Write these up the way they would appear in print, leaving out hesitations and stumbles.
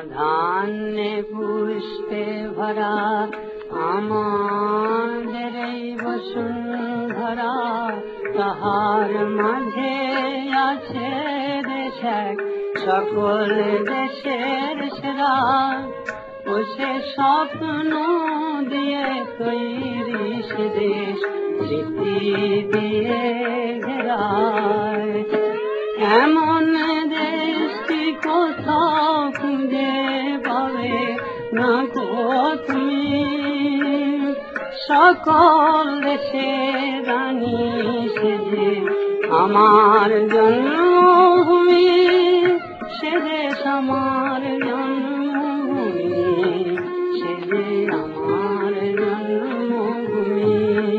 ধান্যে পুষ্পে ভরা আমাদের এই বসুন্ধরা, তাহার মাঝে আছে দেশ এক সকল দেশের সেরা। ও সে স্বপ্ন দিয়ে তৈরি সে দেশ স্মৃতি দিয়ে ঘেরায়। এমন দেশটি কোথাও খুঁজে পাবে না গো তুমি, সকল দেশের রানী সে যে আমার জন্মভূমি, সে দেশ আমার জন্মভূমি, সে যে আমার জন্মভূমি।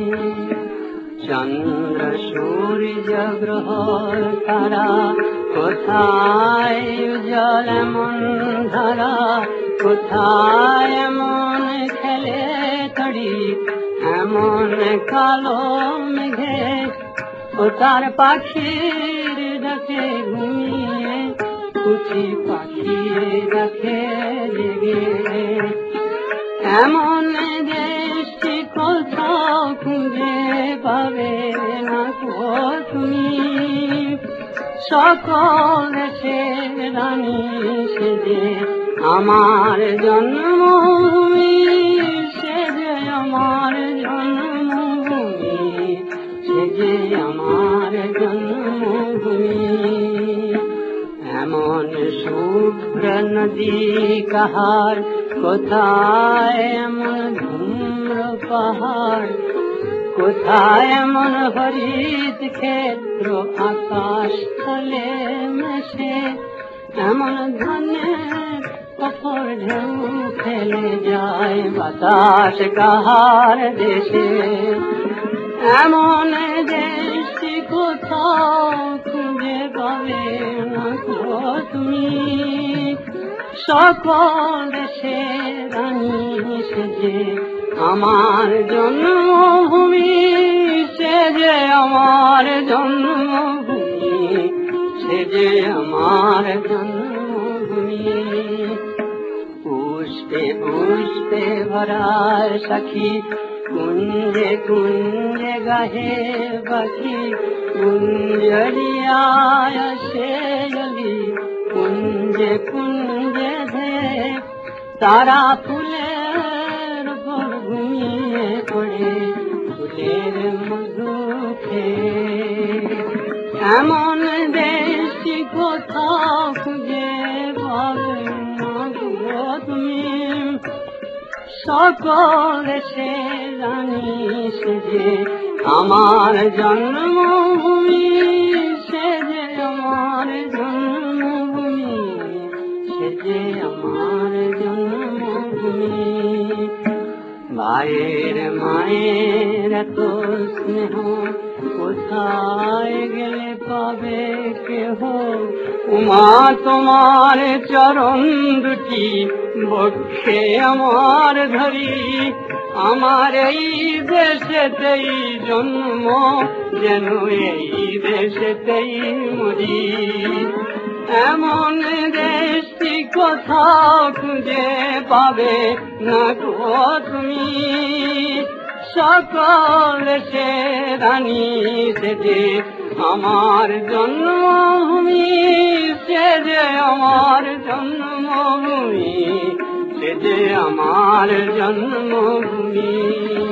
চন্দ্র সূর্য গ্রহ তারা কোথায় উজ্জ্বল এমন ধারা, কোথায় এমন খেলে তড়ি এমন কালো মেঘে। ও তার পাখির ডাকে ঘুমিয়ে কুচি পাখি ডাকে জেগে। এমন দেশটি কোথাও খুঁজে পাবে না গো তুমি, সকল দেশের রানী সে যে আমার জন্মভূমি, সে যে আমার জন্মভূমি, সে যে আমার জন্মভূমি। এমন শুভ্র নদী কাহার, কোথায় এমন ধূম্র পাহাড়, কোথায় এমন হরিত ক্ষেত্র আকাশ তলে মেশে। এমন ধনের কপর ঢেউ ফেলে যায় বাতাস কাহার দেশে। এমন দেশটি কোথাও খুঁজে পাবে না গো তুমি, সকল দেশের রানী সে যে আমার জন্মভূমি, সে যে আমার জন্মভূমি, সে যে আমার জন্মভূমি। পুষ্পে পুষ্পে ভরা সখী কুঞ্জে কুঞ্জে গাহে পাখি, কুঞ্জরিয়ায় সে জলি কুঞ্জে কুঞ্জে ধে। তারা ফুলের উপর ঘুমিয়ে পড়ে ফুলের মধু খেয়ে। এমন দেশটি কোথাও খুঁজে পাবে না গো তুমি, সকল দেশের রানী সে যে আমার জন্মভূমি, সে যে আমার জন্মভূমি, সে যে আমার জন্মভূমি। ভাইয়ের মায়ের এত স্নেহ কোথায় গেলে পাবে কেহ। উমা তোমার চরণ দুটি বক্ষে আমার ধরি, আমার এই দেশেতেই জন্ম যেন এই দেশেতেই মরি। এমন দেশটি কোথাও খুঁজে পাবে না গো তুমি, সকল দেশের রানী সে যে আমার জন্মভূমি, সে যে আমার জন্মভূমি, সে যে আমার জন্মভূমি।